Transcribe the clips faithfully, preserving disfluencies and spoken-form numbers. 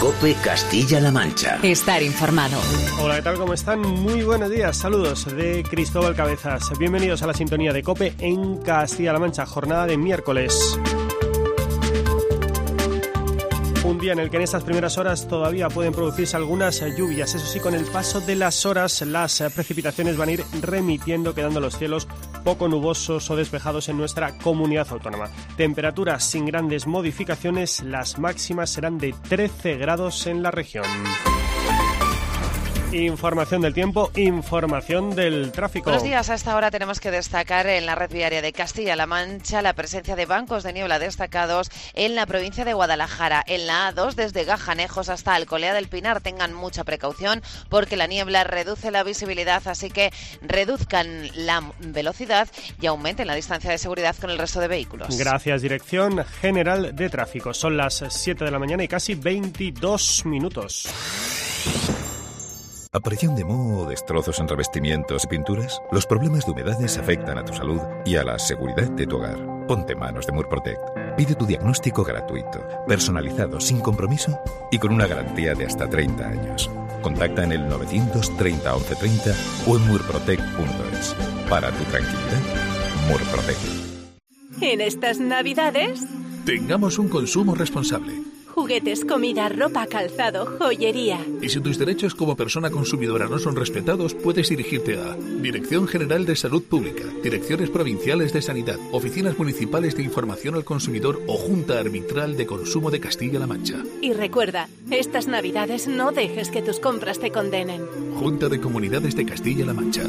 COPE Castilla-La Mancha. Estar informado. Hola, ¿qué tal? ¿Cómo están? Muy buenos días. Saludos de Cristóbal Cabezas. Bienvenidos a la sintonía de COPE en Castilla-La Mancha, jornada de miércoles. Un día en el que en estas primeras horas todavía pueden producirse algunas lluvias. Eso sí, con el paso de las horas las precipitaciones van a ir remitiendo, quedando los cielos poco nubosos o despejados en nuestra comunidad autónoma. Temperaturas sin grandes modificaciones, las máximas serán de trece grados en la región. Información del tiempo, información del tráfico. Buenos días. A esta hora tenemos que destacar en la red viaria de Castilla-La Mancha la presencia de bancos de niebla destacados en la provincia de Guadalajara. En la A dos, desde Gajanejos hasta Alcolea del Pinar, tengan mucha precaución porque la niebla reduce la visibilidad, así que reduzcan la velocidad y aumenten la distancia de seguridad con el resto de vehículos. Gracias, Dirección General de Tráfico. Son las siete de la mañana y casi veintidós minutos. ¿Aparición de moho o destrozos en revestimientos y pinturas? Los problemas de humedades afectan a tu salud y a la seguridad de tu hogar. Ponte manos de Murprotect. Pide tu diagnóstico gratuito, personalizado, sin compromiso y con una garantía de hasta treinta años. Contacta en el novecientos treinta once treinta o en murprotect punto es. Para tu tranquilidad, Murprotect. En estas Navidades, tengamos un consumo responsable. Juguetes, comida, ropa, calzado, joyería. Y si tus derechos como persona consumidora no son respetados, puedes dirigirte a Dirección General de Salud Pública, Direcciones Provinciales de Sanidad, Oficinas Municipales de Información al Consumidor o Junta Arbitral de Consumo de Castilla-La Mancha. Y recuerda, estas Navidades no dejes que tus compras te condenen. Junta de Comunidades de Castilla-La Mancha.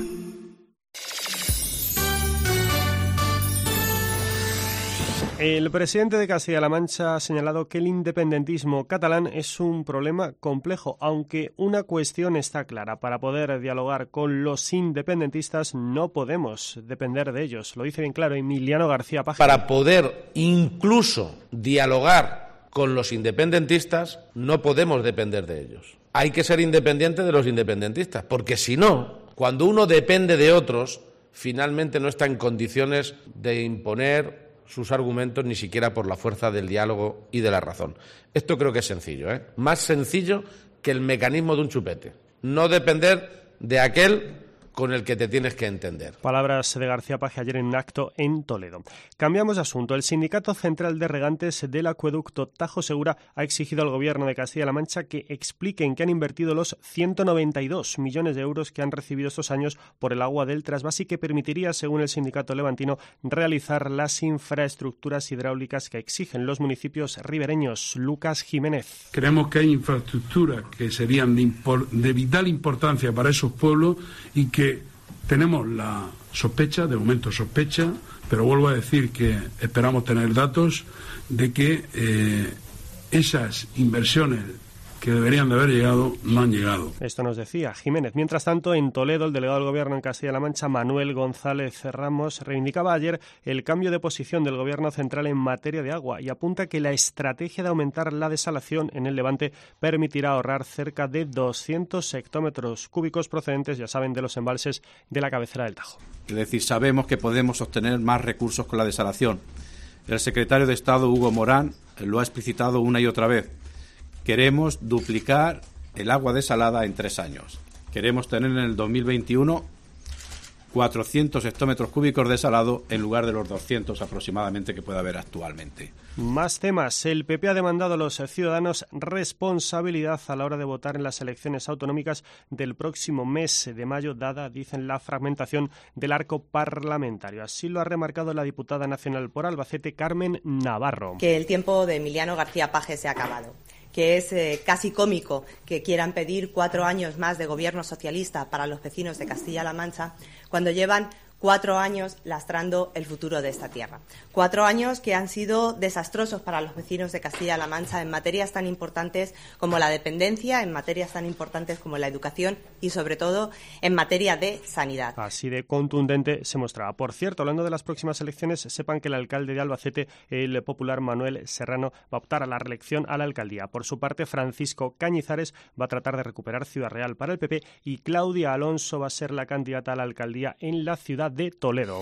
El presidente de Castilla-La Mancha ha señalado que el independentismo catalán es un problema complejo, aunque una cuestión está clara: para poder dialogar con los independentistas no podemos depender de ellos. Lo dice bien claro Emiliano García Paje. Para poder incluso dialogar con los independentistas no podemos depender de ellos. Hay que ser independiente de los independentistas, porque si no, cuando uno depende de otros, finalmente no está en condiciones de imponer sus argumentos ni siquiera por la fuerza del diálogo y de la razón. Esto creo que es sencillo, ¿eh? Más sencillo que el mecanismo de un chupete. No depender de aquel con el que te tienes que entender. Palabras de García Paje ayer en un acto en Toledo. Cambiamos de asunto. El Sindicato Central de Regantes del Acueducto Tajo Segura ha exigido al Gobierno de Castilla-La Mancha que explique en qué han invertido los ciento noventa y dos millones de euros que han recibido estos años por el agua del trasvase y que permitiría, según el sindicato levantino, realizar las infraestructuras hidráulicas que exigen los municipios ribereños. Lucas Jiménez. Creemos que hay infraestructuras que serían de, impor- de vital importancia para esos pueblos y que tenemos la sospecha, de momento sospecha, pero vuelvo a decir que esperamos tener datos de que eh, esas inversiones que deberían de haber llegado no han llegado. Esto nos decía Jiménez. Mientras tanto, en Toledo, el delegado del Gobierno en Castilla-La Mancha, Manuel González Ramos, reivindicaba ayer el cambio de posición del Gobierno central en materia de agua y apunta que la estrategia de aumentar la desalación en el Levante permitirá ahorrar cerca de doscientos hectómetros cúbicos procedentes, ya saben, de los embalses de la cabecera del Tajo. Es decir, sabemos que podemos obtener más recursos con la desalación. El secretario de Estado, Hugo Morán, lo ha explicitado una y otra vez. Queremos duplicar el agua desalada en tres años. Queremos tener en el dos mil veintiuno cuatrocientos hectómetros cúbicos desalado en lugar de los doscientos aproximadamente que puede haber actualmente. Más temas. El P P ha demandado a los ciudadanos responsabilidad a la hora de votar en las elecciones autonómicas del próximo mes de mayo, dada, dicen, la fragmentación del arco parlamentario. Así lo ha remarcado la diputada nacional por Albacete, Carmen Navarro. Que el tiempo de Emiliano García Paje se ha acabado. Que es eh, casi cómico que quieran pedir cuatro años más de gobierno socialista para los vecinos de Castilla-La Mancha cuando llevan cuatro años lastrando el futuro de esta tierra. Cuatro años que han sido desastrosos para los vecinos de Castilla-La Mancha en materias tan importantes como la dependencia, en materias tan importantes como la educación y, sobre todo, en materia de sanidad. Así de contundente se mostraba. Por cierto, hablando de las próximas elecciones, sepan que el alcalde de Albacete, el popular Manuel Serrano, va a optar a la reelección a la alcaldía. Por su parte, Francisco Cañizares va a tratar de recuperar Ciudad Real para el P P y Claudia Alonso va a ser la candidata a la alcaldía en la ciudad de Toledo.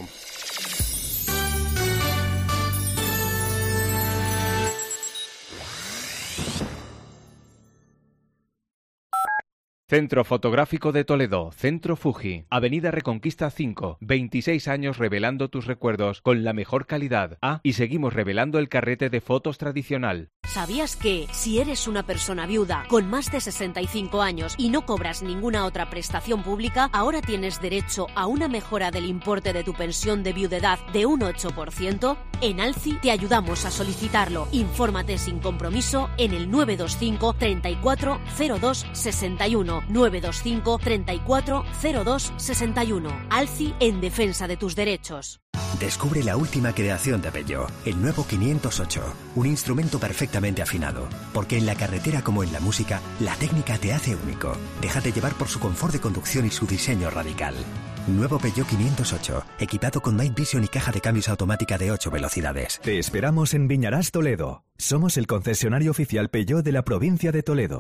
Centro Fotográfico de Toledo, Centro Fuji, Avenida Reconquista cinco, veintiséis años revelando tus recuerdos con la mejor calidad. Ah, y seguimos revelando el carrete de fotos tradicional. ¿Sabías que si eres una persona viuda con más de sesenta y cinco años y no cobras ninguna otra prestación pública, ahora tienes derecho a una mejora del importe de tu pensión de viudedad de un ocho por ciento? En ALCI te ayudamos a solicitarlo. Infórmate sin compromiso en el nueve dos cinco, treinta y cuatro, cero dos, sesenta y uno. nueve dos cinco, treinta y cuatro, cero dos, sesenta y uno. ALCI, en defensa de tus derechos. Descubre la última creación de Peugeot, el nuevo quinientos ocho, un instrumento perfectamente afinado, porque en la carretera como en la música, la técnica te hace único. Déjate llevar por su confort de conducción y su diseño radical. Nuevo Peugeot quinientos ocho, equipado con Night Vision y caja de cambios automática de ocho velocidades. Te esperamos en Viñarás, Toledo. Somos el concesionario oficial Peugeot de la provincia de Toledo.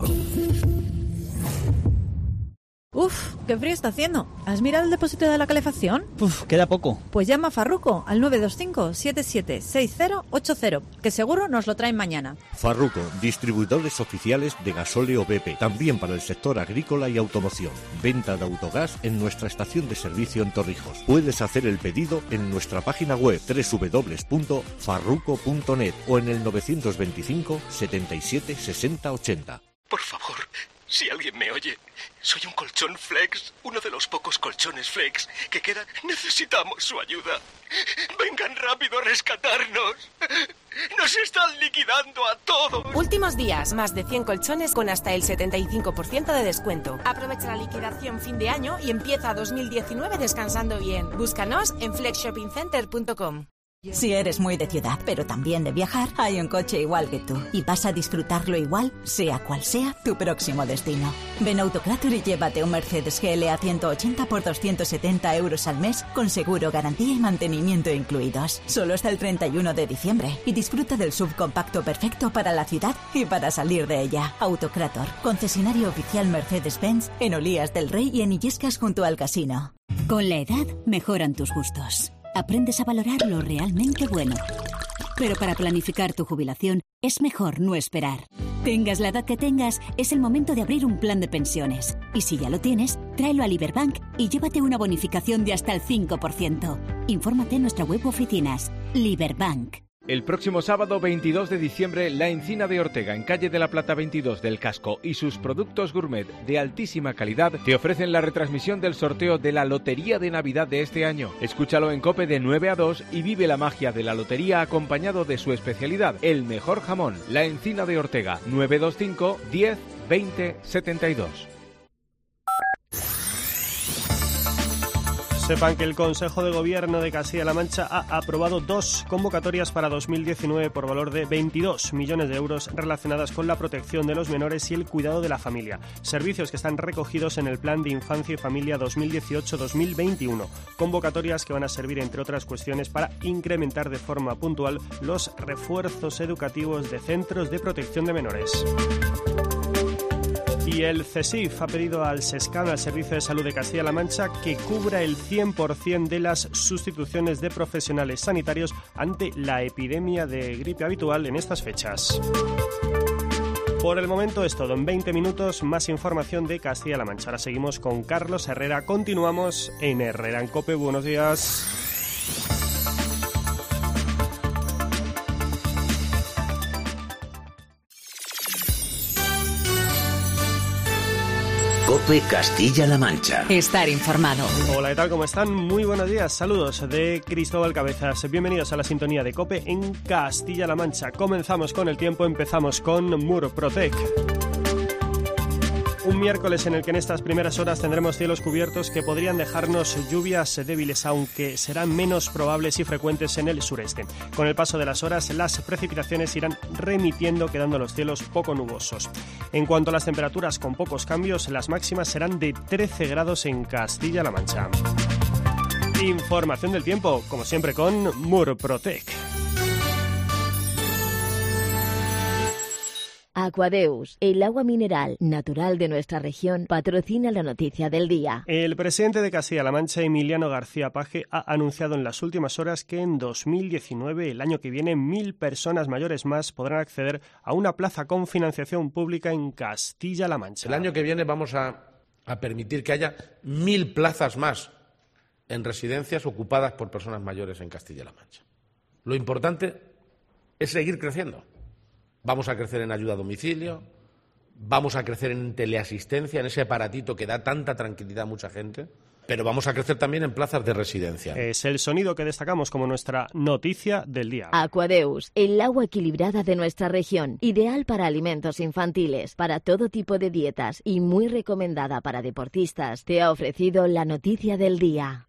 Uf, qué frío está haciendo. ¿Has mirado el depósito de la calefacción? Uf, queda poco. Pues llama a Farruco al nueve dos cinco, siete siete seis cero ocho cero, que seguro nos lo traen mañana. Farruco, distribuidores oficiales de gasóleo B P, también para el sector agrícola y automoción. Venta de autogás en nuestra estación de servicio en Torrijos. Puedes hacer el pedido en nuestra página web doble u doble u doble u punto farruco punto net o en el novecientos veinticinco, setenta y siete, sesenta, ochenta. Por favor, si alguien me oye, soy un colchón Flex, uno de los pocos colchones Flex que quedan. Necesitamos su ayuda. Vengan rápido a rescatarnos. ¡Nos están liquidando a todos! Últimos días, más de cien colchones con hasta el setenta y cinco por ciento de descuento. Aprovecha la liquidación fin de año y empieza dos mil diecinueve descansando bien. Búscanos en flex shopping center punto com. Si eres muy de ciudad, pero también de viajar, hay un coche igual que tú. Y vas a disfrutarlo igual, sea cual sea tu próximo destino. Ven a Autocrator y llévate un Mercedes G L A ciento ochenta por doscientos setenta euros al mes, con seguro, garantía y mantenimiento incluidos. Solo hasta el treinta y uno de diciembre. Y disfruta del subcompacto perfecto para la ciudad y para salir de ella. Autocrator, concesionario oficial Mercedes-Benz en Olías del Rey y en Illescas junto al casino. Con la edad mejoran tus gustos. Aprendes a valorar lo realmente bueno. Pero para planificar tu jubilación es mejor no esperar. Tengas la edad que tengas, es el momento de abrir un plan de pensiones. Y si ya lo tienes, tráelo a Liberbank y llévate una bonificación de hasta el cinco por ciento. Infórmate en nuestra web o oficinas. Liberbank. El próximo sábado veintidós de diciembre, La Encina de Ortega, en calle de la Plata veintidós del Casco, y sus productos gourmet de altísima calidad te ofrecen la retransmisión del sorteo de la Lotería de Navidad de este año. Escúchalo en COPE de nueve a dos y vive la magia de la lotería acompañado de su especialidad, el mejor jamón. La Encina de Ortega, nueve dos cinco, diez, veinte, setenta y dos. Sepan que el Consejo de Gobierno de Castilla-La Mancha ha aprobado dos convocatorias para dos mil diecinueve por valor de veintidós millones de euros relacionadas con la protección de los menores y el cuidado de la familia. Servicios que están recogidos en el Plan de Infancia y Familia dos mil dieciocho dos mil veintiuno. Convocatorias que van a servir, entre otras cuestiones, para incrementar de forma puntual los refuerzos educativos de centros de protección de menores. Y el CESIF ha pedido al SESCAM, al Servicio de Salud de Castilla-La Mancha, que cubra el cien por ciento de las sustituciones de profesionales sanitarios ante la epidemia de gripe habitual en estas fechas. Por el momento es todo. En veinte minutos más información de Castilla-La Mancha. Ahora seguimos con Carlos Herrera. Continuamos en Herrera en COPE. Buenos días. COPE Castilla-La Mancha. Estar informado. Hola, ¿qué tal? ¿Cómo están? Muy buenos días. Saludos de Cristóbal Cabezas. Bienvenidos a la sintonía de COPE en Castilla-La Mancha. Comenzamos con el tiempo, empezamos con Murprotec. Un miércoles en el que en estas primeras horas tendremos cielos cubiertos que podrían dejarnos lluvias débiles, aunque serán menos probables y frecuentes en el sureste. Con el paso de las horas, las precipitaciones irán remitiendo, quedando los cielos poco nubosos. En cuanto a las temperaturas, con pocos cambios, las máximas serán de trece grados en Castilla-La Mancha. Información del tiempo, como siempre, con Murprotec. Aquadeus, el agua mineral natural de nuestra región, patrocina la noticia del día. El presidente de Castilla-La Mancha, Emiliano García Paje, ha anunciado en las últimas horas que en dos mil diecinueve, el año que viene, mil personas mayores más podrán acceder a una plaza con financiación pública en Castilla-La Mancha. El año que viene vamos a a permitir que haya mil plazas más en residencias ocupadas por personas mayores en Castilla-La Mancha. Lo importante es seguir creciendo. Vamos a crecer en ayuda a domicilio, vamos a crecer en teleasistencia, en ese aparatito que da tanta tranquilidad a mucha gente, pero vamos a crecer también en plazas de residencia. Es el sonido que destacamos como nuestra noticia del día. Aquadeus, el agua equilibrada de nuestra región, ideal para alimentos infantiles, para todo tipo de dietas y muy recomendada para deportistas, te ha ofrecido la noticia del día.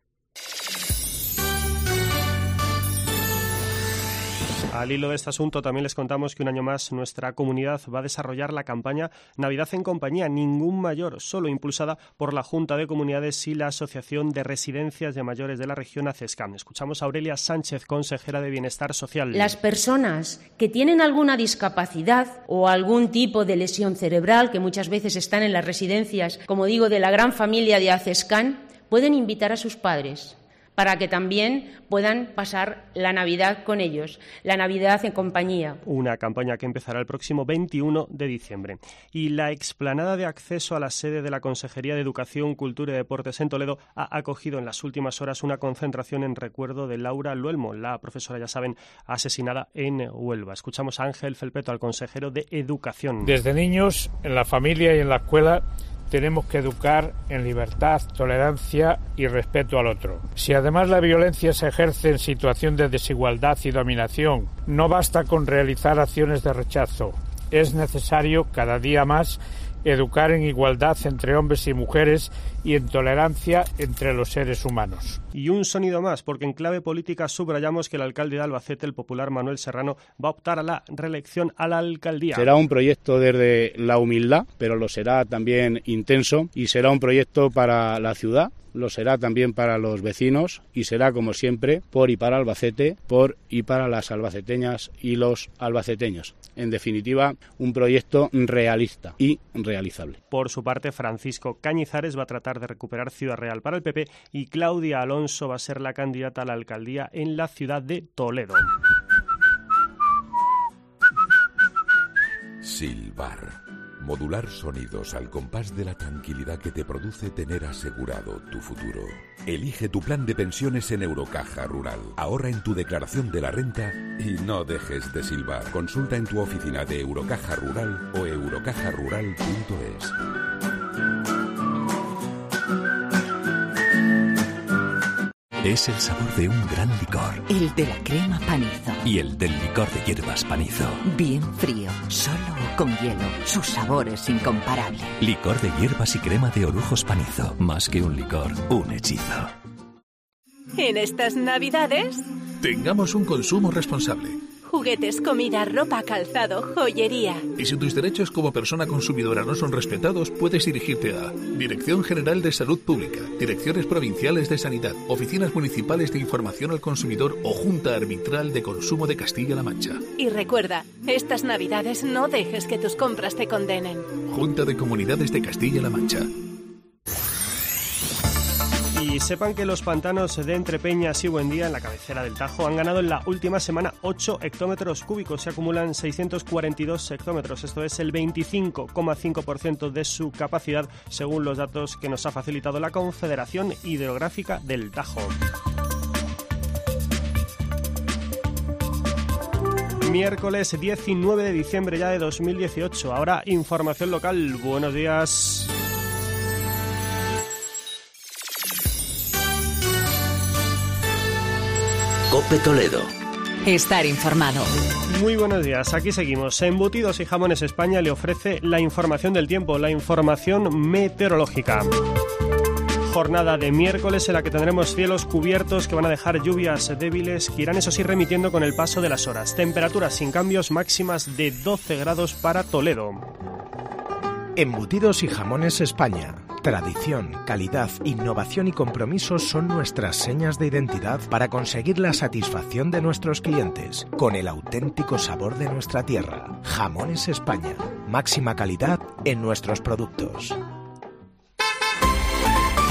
Al hilo de este asunto también les contamos que un año más nuestra comunidad va a desarrollar la campaña Navidad en Compañía, Ningún Mayor Solo, impulsada por la Junta de Comunidades y la Asociación de Residencias de Mayores de la región ACESCAM. Escuchamos a Aurelia Sánchez, consejera de Bienestar Social. Las personas que tienen alguna discapacidad o algún tipo de lesión cerebral, que muchas veces están en las residencias, como digo, de la gran familia de ACESCAM, pueden invitar a sus padres para que también puedan pasar la Navidad con ellos, la Navidad en compañía. Una campaña que empezará el próximo veintiuno de diciembre. Y la explanada de acceso a la sede de la Consejería de Educación, Cultura y Deportes en Toledo ha acogido en las últimas horas una concentración en recuerdo de Laura Luelmo, la profesora, ya saben, asesinada en Huelva. Escuchamos a Ángel Felpeto, al consejero de Educación. Desde niños, en la familia y en la escuela, tenemos que educar en libertad, tolerancia y respeto al otro. Si además la violencia se ejerce en situación de desigualdad y dominación, no basta con realizar acciones de rechazo. Es necesario cada día más educar en igualdad entre hombres y mujeres y en tolerancia entre los seres humanos. Y un sonido más, porque en clave política subrayamos que el alcalde de Albacete, el popular Manuel Serrano, va a optar a la reelección a la alcaldía. Será un proyecto desde la humildad, pero lo será también intenso, y será un proyecto para la ciudad, lo será también para los vecinos y será, como siempre, por y para Albacete, por y para las albaceteñas y los albaceteños. En definitiva, un proyecto realista y realizable. Por su parte, Francisco Cañizares va a tratar de recuperar Ciudad Real para el P P y Claudia Alonso va a ser la candidata a la alcaldía en la ciudad de Toledo. Silbar. Modular sonidos al compás de la tranquilidad que te produce tener asegurado tu futuro. Elige tu plan de pensiones en Eurocaja Rural. Ahorra en tu declaración de la renta y no dejes de silbar. Consulta en tu oficina de Eurocaja Rural o eurocaja rural punto es. Es el sabor de un gran licor. El de la crema Panizo. Y el del licor de hierbas Panizo. Bien frío, solo o con hielo. Su sabor es incomparable. Licor de hierbas y crema de orujos Panizo. Más que un licor, un hechizo. En estas Navidades, tengamos un consumo responsable. Juguetes, comida, ropa, calzado, joyería. Y si tus derechos como persona consumidora no son respetados, puedes dirigirte a Dirección General de Salud Pública, Direcciones Provinciales de Sanidad, Oficinas Municipales de Información al Consumidor o Junta Arbitral de Consumo de Castilla-La Mancha. Y recuerda, estas Navidades no dejes que tus compras te condenen. Junta de Comunidades de Castilla-La Mancha. Y sepan que los pantanos de Entrepeñas y Buendía, en la cabecera del Tajo, han ganado en la última semana ocho hectómetros cúbicos. Se acumulan seiscientos cuarenta y dos hectómetros. Esto es el veinticinco coma cinco por ciento de su capacidad, según los datos que nos ha facilitado la Confederación Hidrográfica del Tajo. Miércoles diecinueve de diciembre ya de dos mil dieciocho. Ahora información local. Buenos días. COPE Toledo. Estar informado. Muy buenos días, aquí seguimos. Embutidos y Jamones España le ofrece la información del tiempo, la información meteorológica. Jornada de miércoles en la que tendremos cielos cubiertos que van a dejar lluvias débiles que irán, eso sí, remitiendo con el paso de las horas. Temperaturas sin cambios, máximas de doce grados para Toledo. Embutidos y Jamones España. Tradición, calidad, innovación y compromiso son nuestras señas de identidad para conseguir la satisfacción de nuestros clientes, con el auténtico sabor de nuestra tierra. Jamones España. Máxima calidad en nuestros productos.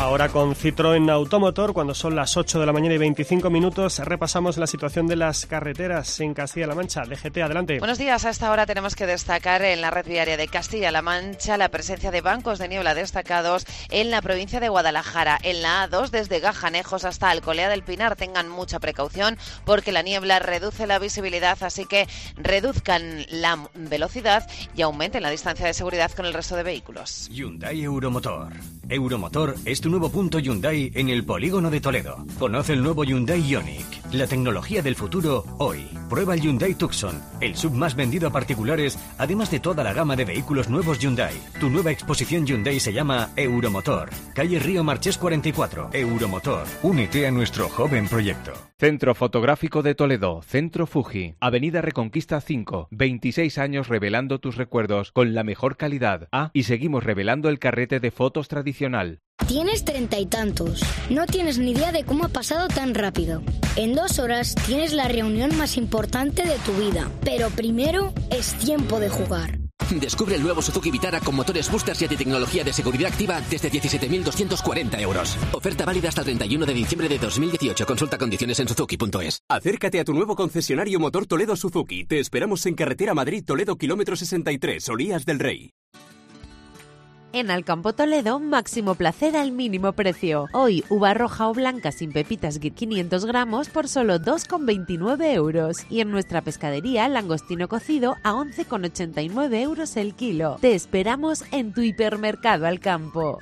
Ahora con Citroën Automotor, cuando son las ocho de la mañana y veinticinco minutos, repasamos la situación de las carreteras en Castilla-La Mancha. D G T, adelante. Buenos días. A esta hora tenemos que destacar en la red viaria de Castilla-La Mancha la presencia de bancos de niebla destacados en la provincia de Guadalajara. En la A dos, desde Gajanejos hasta Alcolea del Pinar, tengan mucha precaución porque la niebla reduce la visibilidad, así que reduzcan la velocidad y aumenten la distancia de seguridad con el resto de vehículos. Hyundai Euromotor. Euromotor es tu nuevo punto Hyundai en el polígono de Toledo. Conoce el nuevo Hyundai Ioniq, la tecnología del futuro hoy. Prueba el Hyundai Tucson, el sub más vendido a particulares, además de toda la gama de vehículos nuevos Hyundai. Tu nueva exposición Hyundai se llama Euromotor. Calle Río Marchés cuarenta y cuatro. Euromotor. Únete a nuestro joven proyecto. Centro Fotográfico de Toledo, Centro Fuji, Avenida Reconquista cinco, veintiséis años revelando tus recuerdos con la mejor calidad. Ah, y seguimos revelando el carrete de fotos tradicional. Tienes treinta y tantos. No tienes ni idea de cómo ha pasado tan rápido. En dos horas tienes la reunión más importante de tu vida. Pero primero es tiempo de jugar. Descubre el nuevo Suzuki Vitara con motores boosters y tecnología de seguridad activa desde diecisiete mil doscientos cuarenta euros. Oferta válida hasta el treinta y uno de diciembre de dos mil dieciocho. Consulta condiciones en suzuki punto es. Acércate a tu nuevo concesionario Motor Toledo Suzuki. Te esperamos en carretera Madrid-Toledo, kilómetro sesenta y tres, Olías del Rey. En Alcampo Toledo, máximo placer al mínimo precio. Hoy, uva roja o blanca sin pepitas quinientos gramos por solo dos con veintinueve euros. Y en nuestra pescadería, langostino cocido a once con ochenta y nueve euros el kilo. Te esperamos en tu hipermercado Alcampo.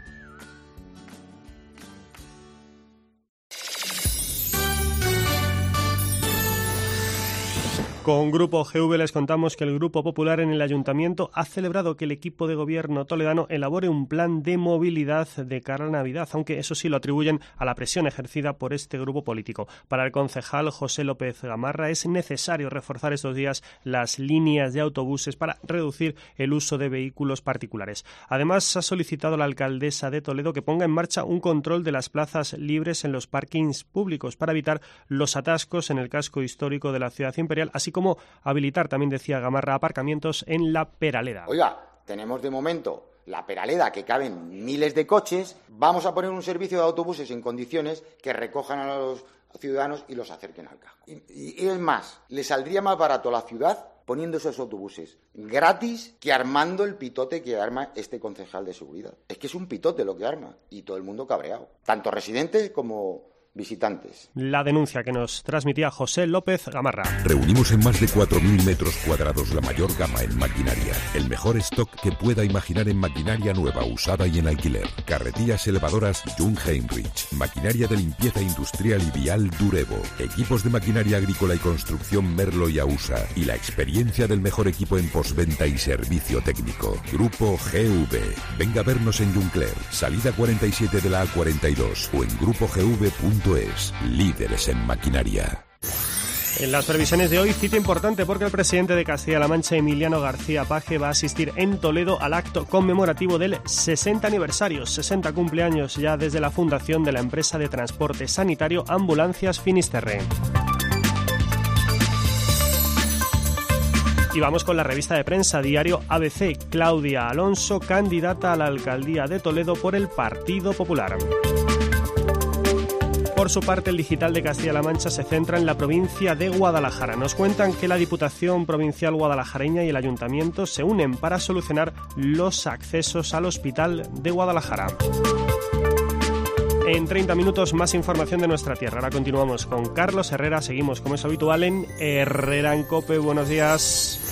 Con Grupo G V les contamos que el Grupo Popular en el Ayuntamiento ha celebrado que el equipo de gobierno toledano elabore un plan de movilidad de cara a Navidad, aunque eso sí lo atribuyen a la presión ejercida por este grupo político. Para el concejal José López Gamarra es necesario reforzar estos días las líneas de autobuses para reducir el uso de vehículos particulares. Además, ha solicitado a la alcaldesa de Toledo que ponga en marcha un control de las plazas libres en los parkings públicos para evitar los atascos en el casco histórico de la ciudad imperial, así como como habilitar, también decía Gamarra, aparcamientos en la Peraleda. Oiga, tenemos de momento la Peraleda, que caben miles de coches. Vamos a poner un servicio de autobuses en condiciones que recojan a los ciudadanos y los acerquen al casco. Y, y, y es más, le saldría más barato a la ciudad poniendo esos autobuses gratis que armando el pitote que arma este concejal de seguridad. Es que es un pitote lo que arma y todo el mundo cabreado, tanto residentes como visitantes. La denuncia que nos transmitía José López Gamarra. Reunimos en más de cuatro mil metros cuadrados la mayor gama en maquinaria. El mejor stock que pueda imaginar en maquinaria nueva, usada y en alquiler. Carretillas elevadoras Jung Heinrich. Maquinaria de limpieza industrial y vial Durevo. Equipos de maquinaria agrícola y construcción Merlo y Ausa. Y la experiencia del mejor equipo en postventa y servicio técnico. Grupo G V. Venga a vernos en Juncler, salida cuarenta y siete de la A cuarenta y dos o en grupo g v punto es. Líderes en maquinaria. En las previsiones de hoy, cita importante porque el presidente de Castilla-La Mancha, Emiliano García Paje, va a asistir en Toledo al acto conmemorativo del sesenta aniversario, sesenta cumpleaños ya desde la fundación de la empresa de transporte sanitario Ambulancias Finisterre. Y vamos con la revista de prensa diario A B C. Claudia Alonso, candidata a la alcaldía de Toledo por el Partido Popular. Por su parte, el digital de Castilla-La Mancha se centra en la provincia de Guadalajara. Nos cuentan que la Diputación Provincial Guadalajareña y el Ayuntamiento se unen para solucionar los accesos al Hospital de Guadalajara. En treinta minutos más información de nuestra tierra. Ahora continuamos con Carlos Herrera. Seguimos, como es habitual, en Herrera en COPE. Buenos días.